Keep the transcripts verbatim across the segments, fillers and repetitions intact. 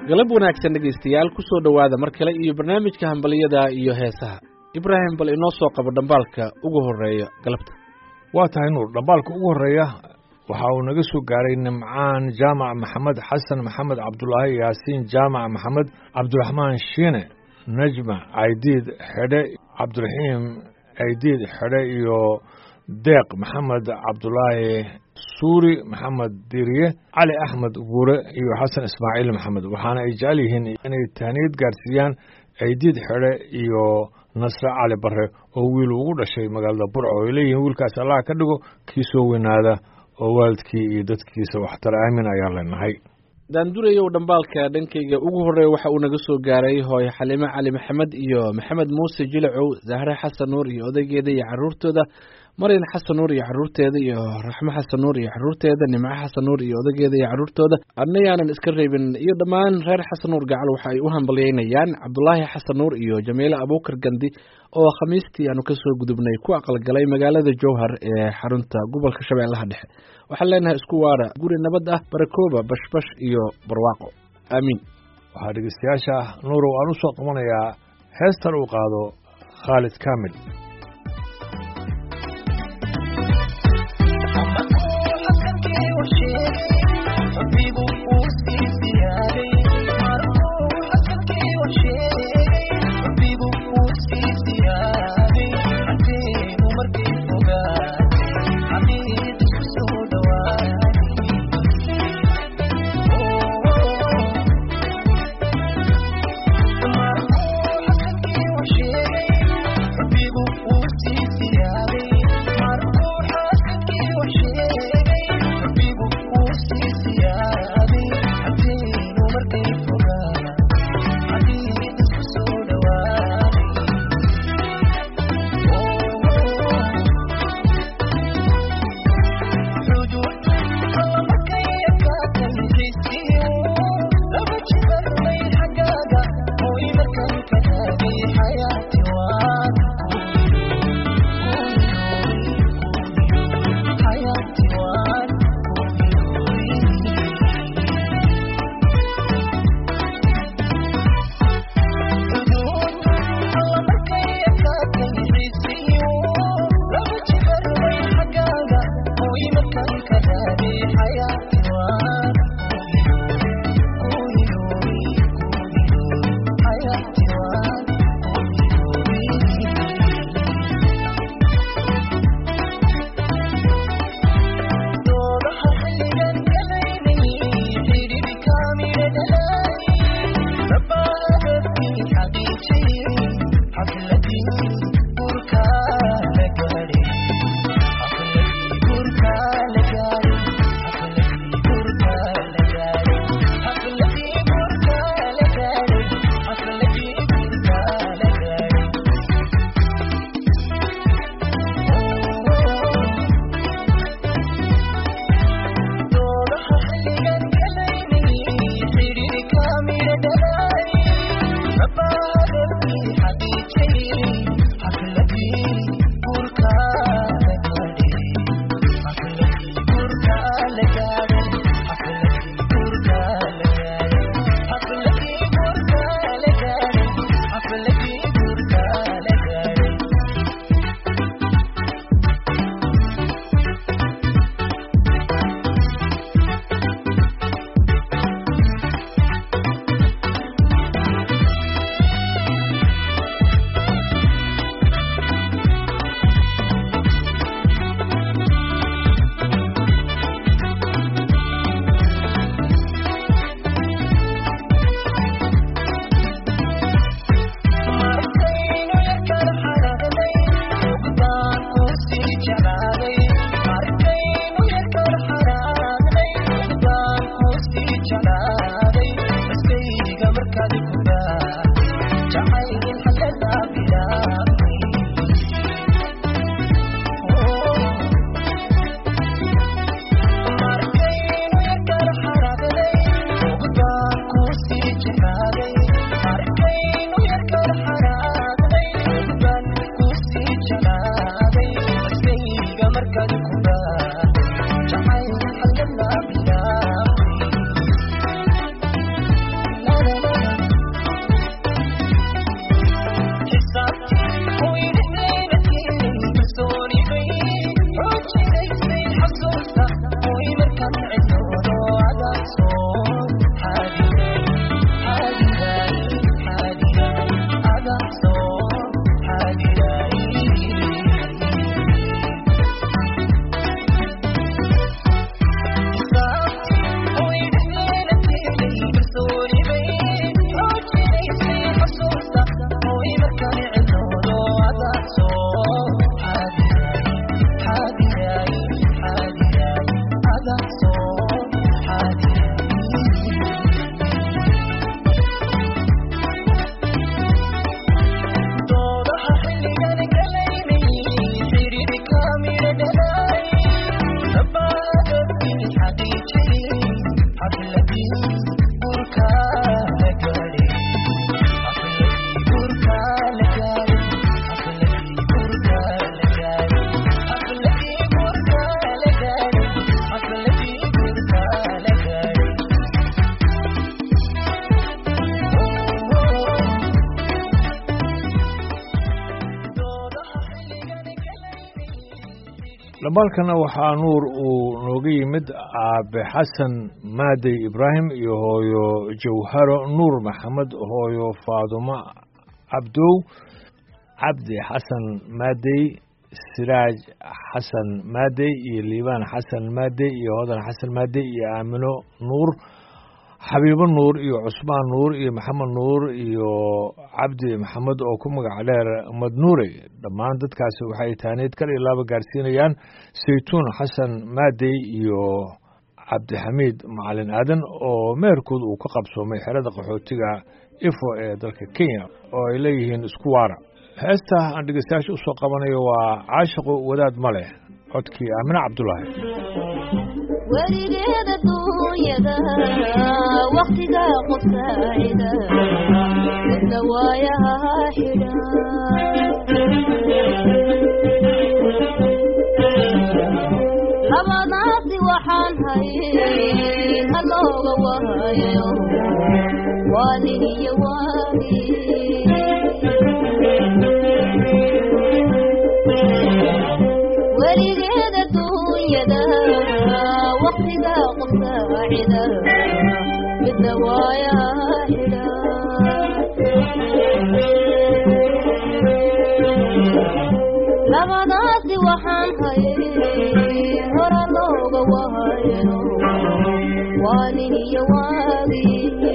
galab wanaagsan dhegaystayaal ku soo dhowaada mar kale iyo barnaamijka hambaliyada iyo heesaha. Ibraahim, bal inoo soo qabo dhambaalka ugu horeeya galabta. waa tahay nuur, dhambaalka ugu horeeya waxa uu naga soo gaaray nimcaan jaamac maxamed xasan maxamed cabdulaahi yaasiin jaamac maxamed cabdiraxmaan shiine najma caydiid xedhe cabdiraxiim caydiid xedhe iyo deeq maxamed cabdulaahi suuri maxamed diriye cali axmed guure iyo xasan ismaaciil maxamed. waxaana ay jecel yihiin inay tahniyad gaarsiiyaan caydiid xedhe iyo nasre cali bare oo wiil ugu dhashay magaalada burco. ay leeyihiin wiilkaas allah ka dhigo kii soo weynaada oo waalidkii iyo dadkiisa waxtar aamin ayaa leenahay. daandurayow dhambaalka dhankayga ugu horeeya waxa uu naga soo gaaray hooyo xalimo cali maxamed iyo maxamed muuse jilacow, zahre xasan nuur iyo odaygeeda iyo carruurtooda, maryan xasan nuur iyo carruurteeda iyo raxmo xasan nuur iyo carruurteeda, nimco xasan nuur iyo odaygeeda iyo carruurtooda, adna yaanan iska reebin iyo dhammaan reer xasan nuur gacal. waxa ay u hambalyeynayaan cabdulaahi xasan nuur iyo jamiile abuukar gandi oo khamiistii aanu ka soo gudubnay ku aqalgalay magaalada jowhar ee xarunta gobolka shabeellaha dhexe. waxaan leenahay isku waara guri nabad ah, barakooba, bashbash iyo barwaaqo, aamiin. waxaa dhegeystayaasha nuurow aan u soo qabanayaa heestan uu qaado khaalid kaamil. People dhambaalkana waxaa nuur uu nooga yimid aabe xasan maadey ibraahim iyo hooyo jawharo nuur maxamed, hooyo faadumo cabdow, cabdi xasan maadey, siraaj xasan maadey iyo liibaan xasan maadey iyo hodan xasan maadey iyo aamino nuur, xabiibo nuur iyo cusmaan nuur iyo maxamed nuur iyo cabdi maxamed oo ku magac dheer madnuure. dhammaan dadkaasi waxay taaneed kal iyo laaba gaarsiinayaan saytuun xasan maadey iyo cabdixamiid macalin aadan oo meherkood uu ka qabsoomay xerada qaxootiga ifo ee dalka kenya oo ay leeyihiin isku waara. heesta aan dhegeystayaasha usoo qabanayo waa caashiqu wadaad ma leh, codkii aamine cabdulaahi. weligeeda duunyada waktiga qusaacida midna waayaha xidha labadaasi waxaan hayn halooga waayo waanihiyo waagi weligeeda duunyada waktiga qusaacida midna waayaha xidha labadaasi waxaan hayay hora looga waayo waanihiyo waagi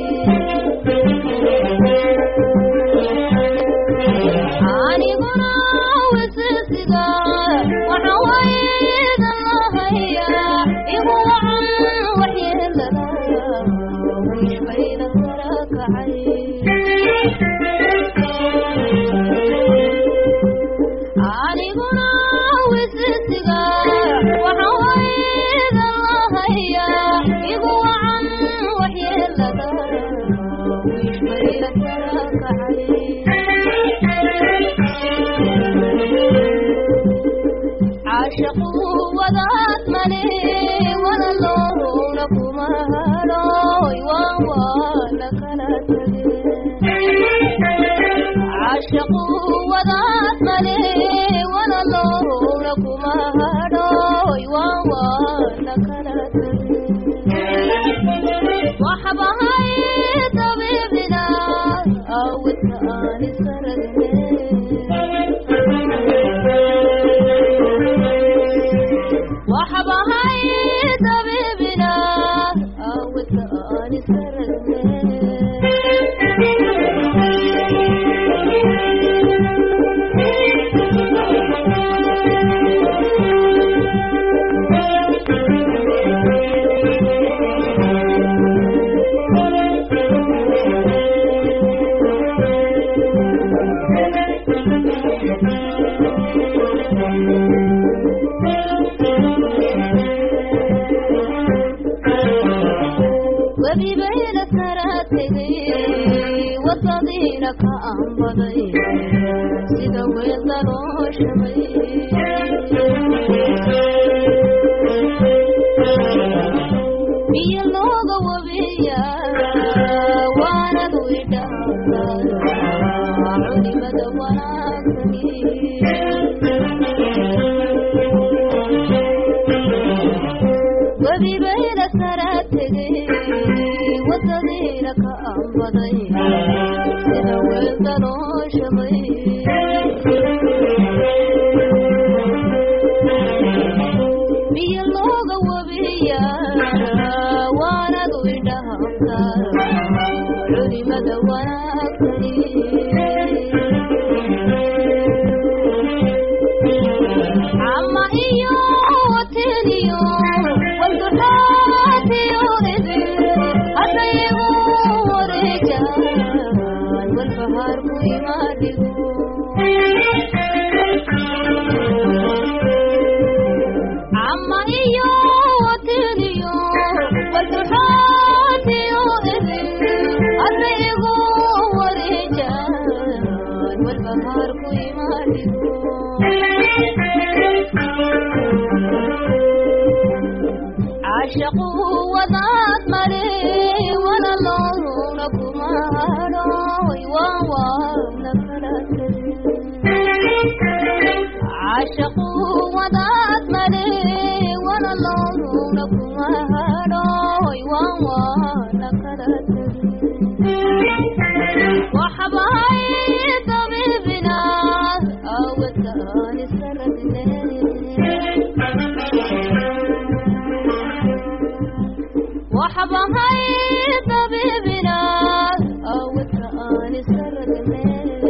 aniguna wisisiga waxa waydan lahaya igu wacan waxyeelada wishbayda sara kacay aniguna wisisiga waxa waydan lahaya igu wacan waxyeelada wishbayda sara kacay عاشقوا وذات ملي ولا لون كما هروي وانا كانت عاشقوا وذات ملي ولا لون كما هروي وانا كانت وحبها طبيبنا او الثاني سرني وحبها طبيبنا أو الثاني سرني وبين سراتي وصدينك أنبضي سيدوي الضروش بي اللوغة وبيا وانا دويدا عوني مدونا وبين سراتي وصدينك أنبضي سيدوي الضروش بي اللوغة وبيا وانا دويدا عوني مدونا عما إيو وتنيو والدحاتي يؤذي أسيغو ورجال والفهار ميمادقو عما إيو وتنيو والدحاتي يؤذي أسيغو وحباي طبيبنا أوداني سردنا وحباي طبيبنا أوداني سردنا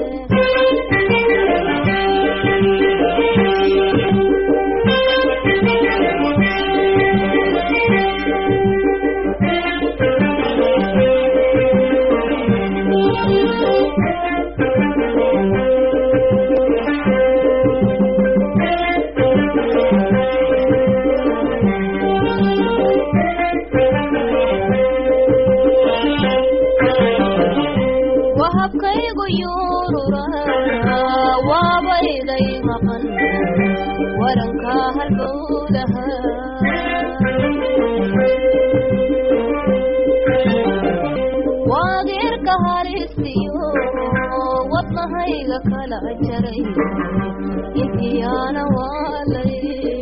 kala jaray intiyana walay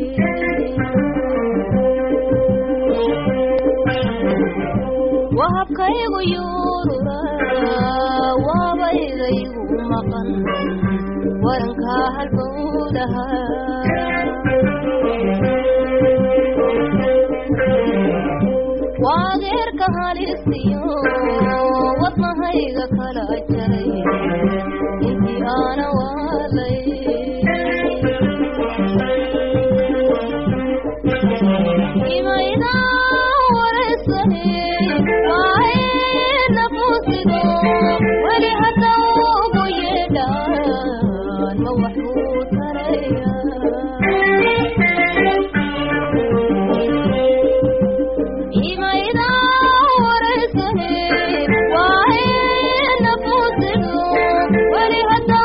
wahabkaygu yurura wabaydaygu maqan waranka halbowdaha waageerka halistiyo wadnahayga kala jaray أنا والي إما إذا ورثني وعين نفوسي ولحتى ويدان موحود تريا إما إذا ورثني وعين نفوسي ولحتى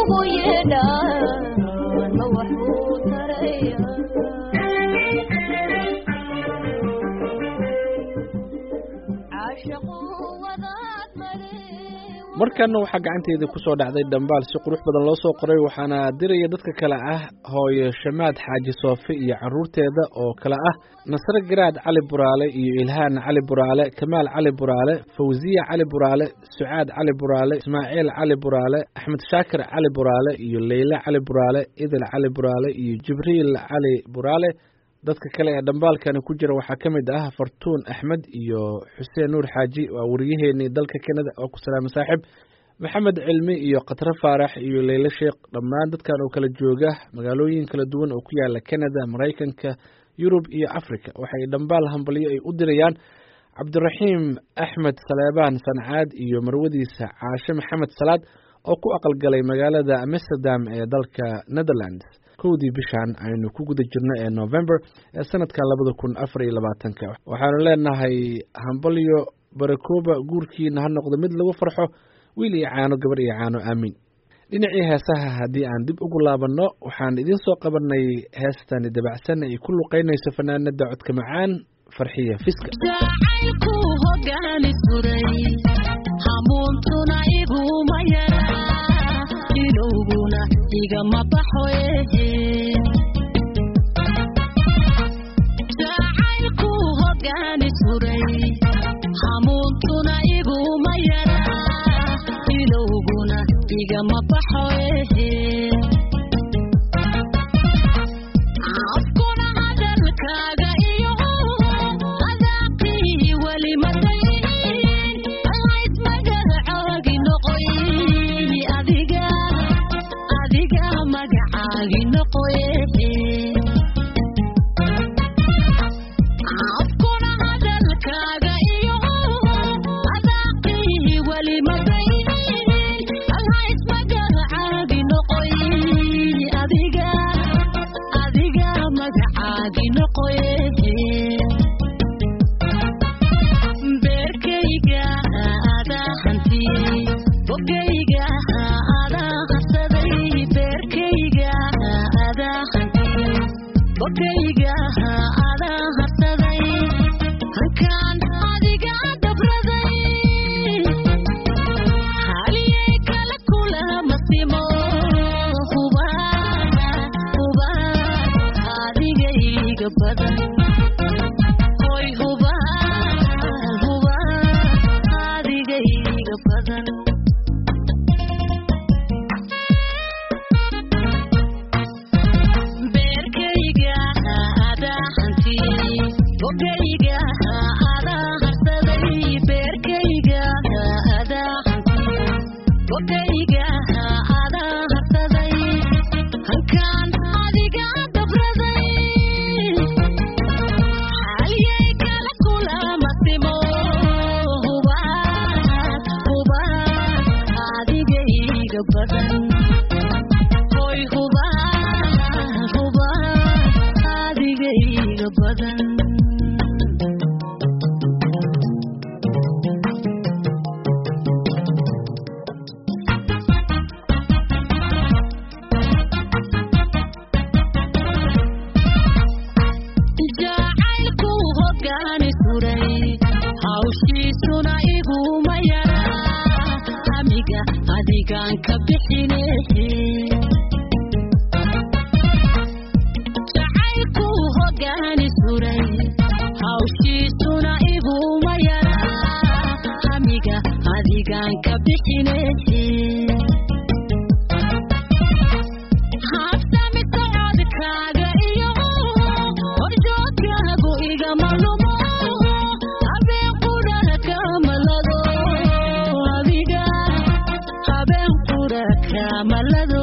markana waxaa gacanteeda ku soo dhacday dhambaal si qurux badan loo soo qoray waxaana diraya dadka kale ah hooyo Shamaad Xaaji Soofi iyo caruurteeda oo kale ah Nasr Garaad Cali Buraale iyo Ilhaan Cali Buraale Kamaal Cali Buraale Fawziya Cali Buraale Sucaad Cali Buraale Ismaaciil Cali Buraale Axmed Shaakir Cali Buraale iyo Leila Cali Buraale Idil Cali Buraale iyo Jibriil Cali Buraale dadka kale ee dhambaalkan ku jira waxaa kamid ah Fartuun Axmed iyo Xuseen Nuur Xaaji waa wariyaheenii dalka Kanada oo ku salaam saaxib Maxamed Cilmi iyo Qatra Faarax iyo Leila Sheekh dhammaan dadkan oo kala jooga magaalooyin kala duwan oo ku yaala Kanada Mareykanka Yurub iyo Afrika waxay dhambaal hambaliyo ay u dirayaan Cabdiraxiim Axmed Saleebaan Sancaad iyo marwadiisa Caashe Maxamed Salaad oo ku aqal galay magaalada Amsterdam ee dalka Netherlands kowdii bishan aynu ku guda jirno ee November ee sanadka laba kun afar iyo labaatan waxaanu leenahay hambalyo barakooba guurkiina ha noqdo mid lagu farxo wiil iyo caano gabar iyo caano aamin dhinacii heesaha haddii aan dib ugu laabanno waxaan idin soo qabanay heestani dabacsan ay ku luqeynayso fanaanada codka macaan Farxiya Fiska jacaylku hogaani suray hamuuntuna igu mayara ilowguna igama baxoye jacaylku hogaani suray hamuuntuna igu mayara ilowguna igama baxoye afkuna hadalkaaga iyo adaaqii weli madayn allayd magacaagi noqoy adiga adiga magacaagi noqoy afkuna hadalkaaga iyo adaaqii weli madayn allayd magacaagi adigaan ka bixinaysi jacaylku hogaani suray hawshiisuna iguma yaraa hamiga adigaan ka bixinaysi habsami socodkaaga iyo horjoogkaagu igama lumo habeen qura kamalado adiga habeen qura kamalado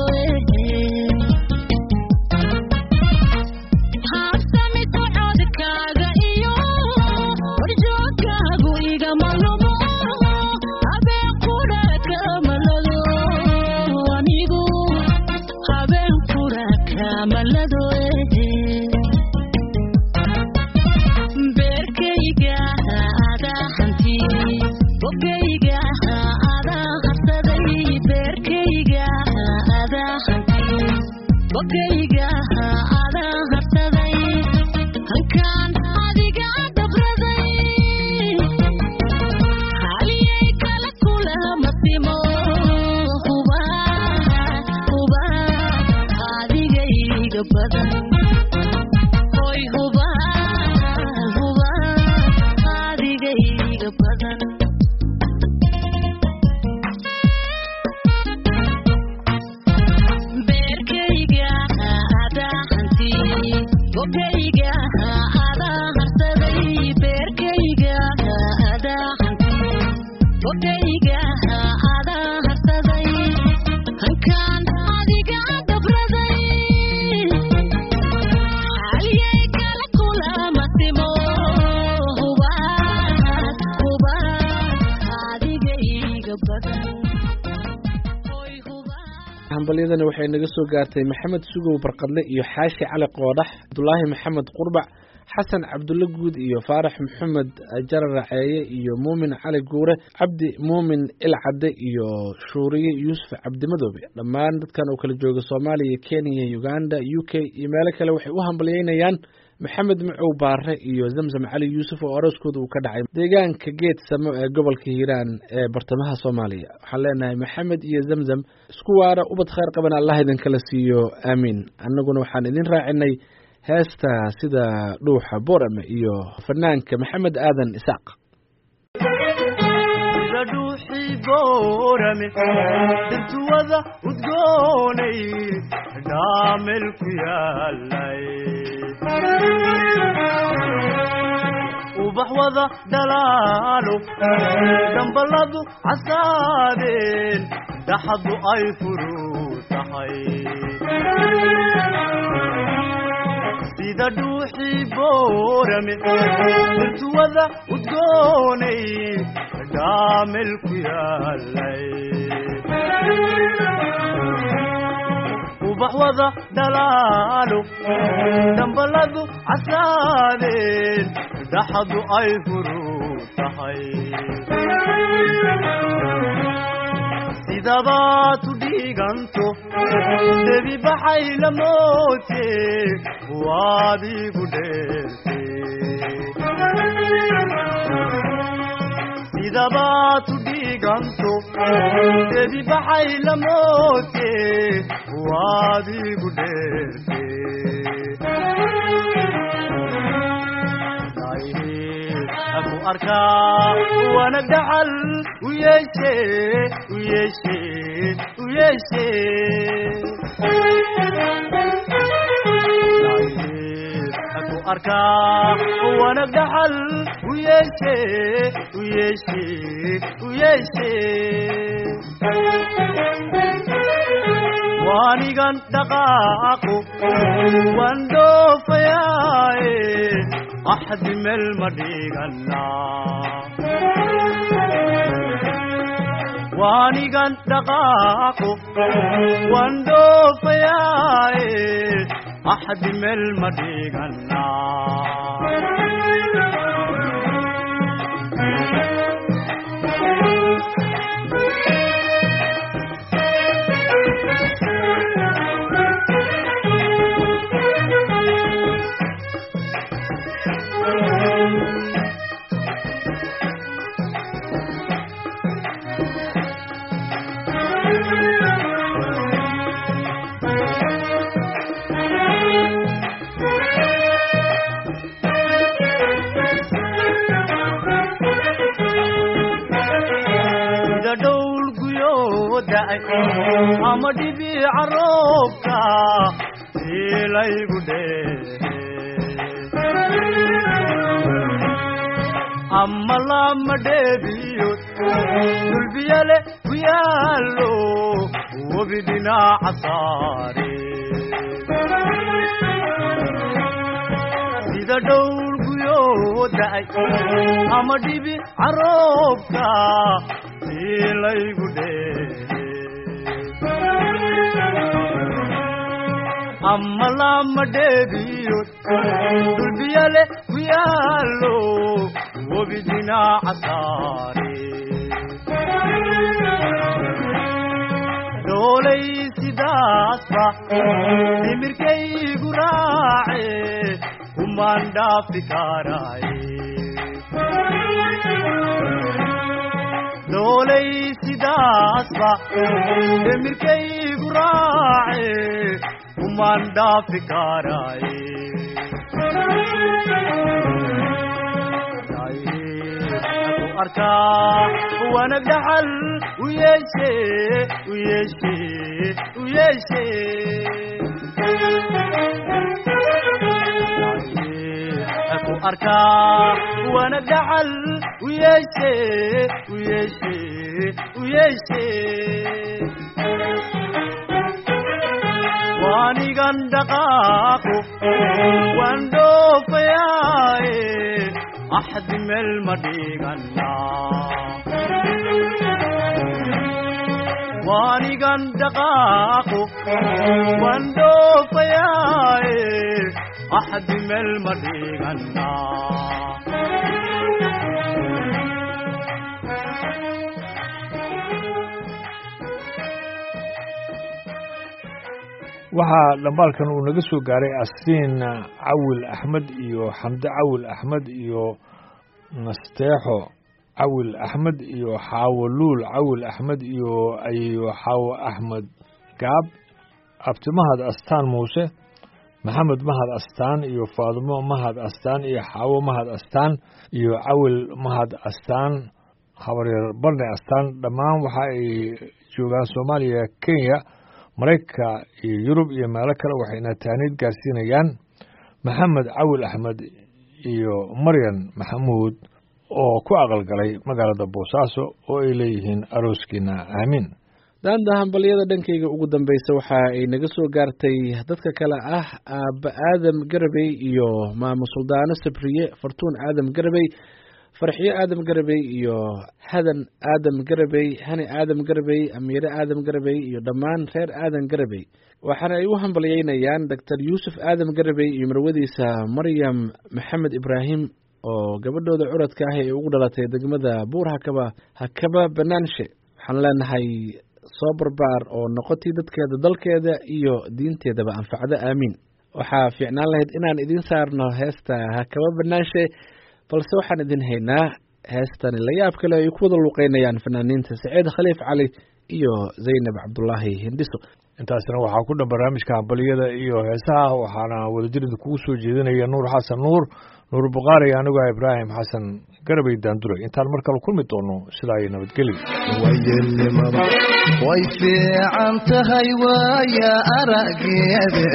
habsami socodkaaga iyo horjoogkaagu igama lumo habeen qura kamalado anigu habeen qura kamalado beerkayga adaa hanti bogayga adaa habsaday beerkayga adaa hanti bogayga adaa habsaday halkaan adiga dabraday haliyay kala kulama simo huba huba adigayga badan hoy huba huba adigayga badan beerkayga adaa hanti bogayga adaa harsaday beerkayga adaa hanti bogayga adaa harsaday halkaan adiga dabraday haliyay kala kulama simo huba huba adigayga badan hoy huba hambalyadani waxay naga soo gaartay maxamed sugow barqadle iyo xaashi cali qoodax abdulaahi maxamed qurbac xasan cabdulle guud iyo faarax maxamed jarar raceeye iyo muumin cali guure cabdi muumin ilcadde iyo shuuriye yuusuf cabdimadoobe dhammaan dadkan oo kala jooga soomaaliya kenya uganda u k iyo meelo kale waxay u hambalyeynayaan maxamed macow baare iyo zamzam cali yuusuf oo arooskooda uu ka dhacay deegaanka geed samo ee gobolka hiiraan ee bartamaha soomaaliya waxaan leenahay maxamed iyo zamzam isku waara ubad khayr qaban allah idinkala siiyo aamiin annaguna waxaan idin raacinay heesta sida dhuuxa borame iyo fanaanka maxamed aadan isaaq sida dhuuxii boorame dirtuwada udgoonay dhaamel ku yaalay ubax wada dhalaalo damballadu casaadeen dhaxadu ay furuu tahay sida dhuuxii boorame dirtuwada udgoonay dhaamel ku yaalay ubax wada dhalaalo damballadu casaadeen dhaxadu ay furuu tahay sidabaad u dhiiganto debi baxay la moote waad igu dheerte sidabaad u dhiiganto debi baxay la moote waad igu dheerte aku arkaa wanag dhaxal u yeeshe u yeeshe u yeeshe aku arkaa wanag dhaxal u yeeshe u yeeshe u yeeshe waanigan dhaqaaqo waan dhoofayaaye axdi meel ma dhiganaa waanigan dhaqaaqo waan dhoofayaaye axdi meel ma dhiganaa دول قيودة أما دبي عروبك إلى يقدر أما لما دبيوت دول بيالي بيالو وبدنا عصاري إذا دول قيودة أما دبي عروبك إلى يقدر أما لما دبيوت دول بيالي بيالو وبدنا عصاري دولي سداسبا نمركي قراعي ومان دافي كاراي دولي سداسبا نمركي قراعي ومان دافي كاراي أركا وأنا بدحل ويشي ويشي ويشي أكو أركا وأنا بدحل ويشي ويشي ويشي واني غندقاكو واندو فياي أحد من المدينة واني غندقاكو واندو فياي أحد من المدينة waxaa dhambaalkan uu naga soo gaaray astiin cawil axmed iyo xamde cawil axmed iyo nasteexo cawil axmed iyo xaawo luul cawil axmed iyo ayo xaawo axmed gaab abtimahad astaan muuse maxamed mahad astaan iyo faadimo mahad astaan iyo xaawo mahad astaan iyo cawil mahad astaan habaryar barne astaan dhammaan waxa ay joogaan soomaaliya kenya maraykanka iyo yurub iyo meelo kale waxayna taaniid gaarsiinayaan maxamed cawil axmed iyo maryan maxamuud oo ku aqalgalay magaalada boosaaso oo ay leeyihiin arooskiina aamiin daanda hambalyada dhankayga ugu dambaysa waxa ay naga soo gaartay dadka kale ah aabba aadam garabey iyo maamo suldaano sabriye fartuun aadam garabey farxiyo aadam garabey iyo xadan aadam garabey hani aadam garabey amiire aadam garabey iyo dhammaan reer aadam garabey waxaana ay u hambalyeynayaan doctor yuusuf aadam garabey iyo marwadiisa maryam maxamed ibraahim oo gabadhooda curadka ah ee ugu dhalatay degmada buur hakaba hakaba banaanshe waxaan leenahay soo barbaar oo noqotay dadkeeda dalkeeda iyo diinteedaba anfacda aamiin waxaa fiicnaan lahayd inaan idin saarno heesta hakaba banaanshe balse waxaan idin haynaa heestani la yaab kale ay ku wada luuqeynayaan fanaaniinta saciid khaliif cali iyo zaynab cabdulaahi hindhiso intaasna waxaa ku dhan barnaamijka hambaliyada iyo heesaha waxaana wadajirida kugu soo jeedinaya nuur xasan nuur nuur buqaari anigoo ibraahim xasan garabay daanduray intaan mar kale kulmi doono sidaa iyo nabadgelyo wayelnimada way fiican tahay waaya arageeda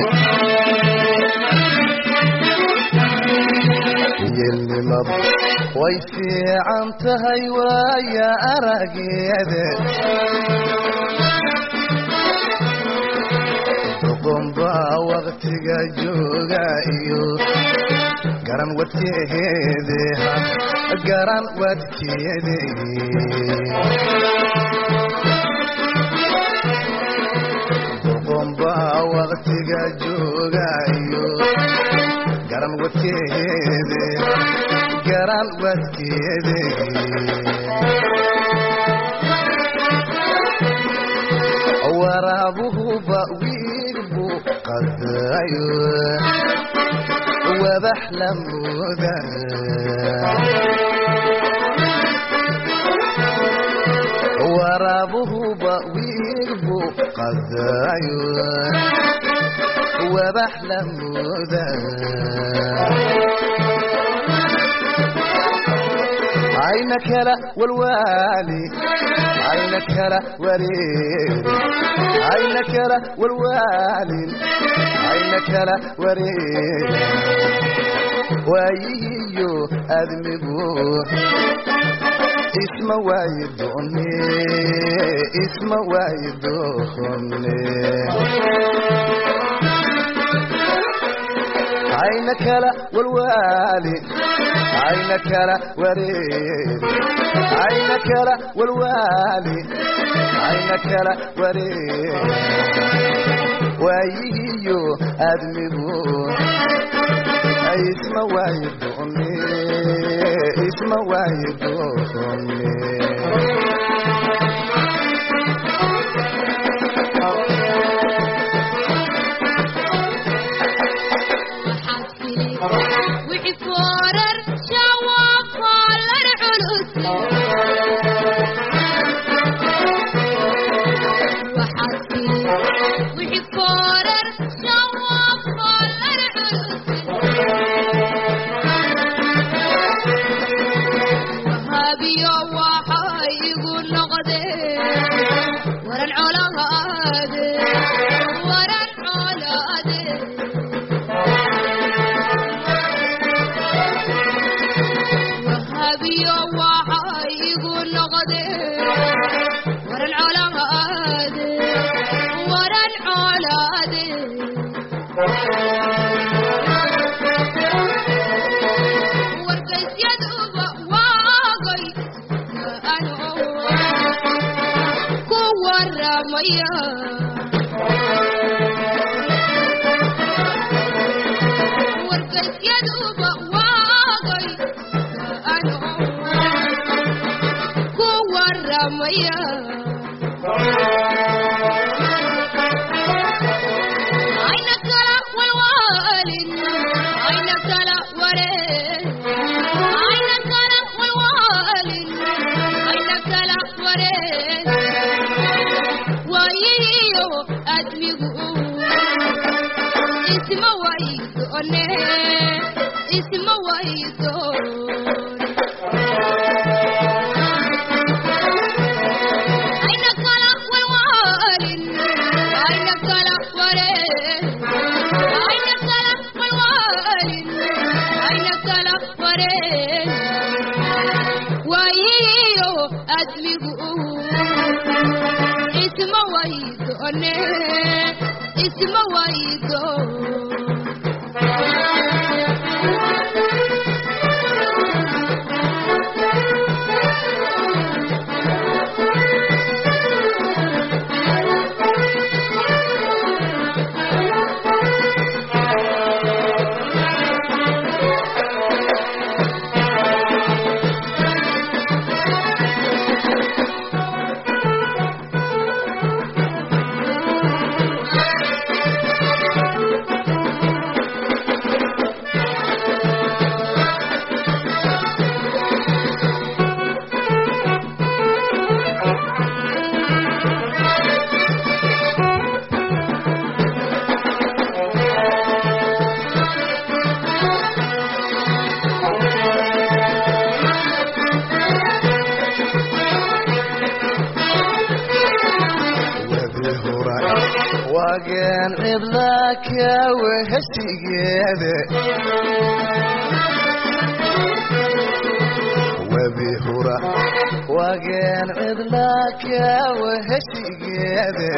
yelnimada way fiican tahay waaya arageeda doqonba waqtiga jooga iyo garan wadkeede garan wadkeede doqonba waqtiga jooga iyo garan wadkeede garan wadkeede waraabuhuba wiilbu qadayo وبحلمودا ورابه بويربو قذايو وبحلمودا عينك لا والوالي عينك لا وريد عينك لا والوالي عينك لا وريد ويهيو أدمبو اسم وايدوني اسم وايدوني عينك لا والوالي عينك لا وريد عينك لا والوالي عينك لا وريد ويهيو أدمبو اسم وايدوني اسم وايدوني وحفورر شواق العروس وحسي وحفورر شواق العروس وهابي وحي يقول نغدي ورا العلاقات ورا العلاقات بيا وحي يقول نغدي ورا العلاقات ورا العلاقات ورقص يدوب واقي أنا كور رميا ورقص يدوب واقي رميا عينك لا والوالد عينك لا وريد عينك لا والوالد عينك لا وريد ويهيو أدمغو اسم ويدوني اسم ويدوني اسم ويدوني اسم واقين عبلك يا وهشتيقيده وبهورة واقين عبلك يا وهشتيقيده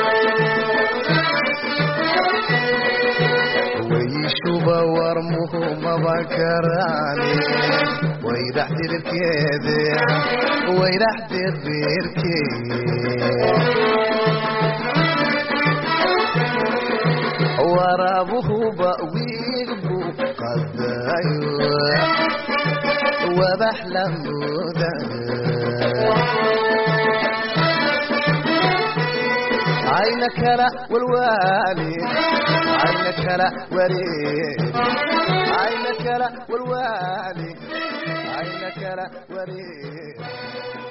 ويشوبا ورمه مبكراني ويدح تركيده ويدح تركيده ورابه بأويقبو قدايو وبحلم ذا عينك لا والوالي عينك لا وريد عينك لا والوالي عينك لا وريد